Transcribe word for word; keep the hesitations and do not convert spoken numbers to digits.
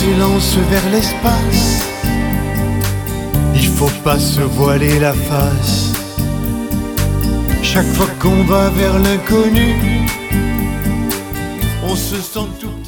s'élance vers l'espace. Il faut pas se voiler la face. Chaque fois qu'on va vers l'inconnu, on se sent tout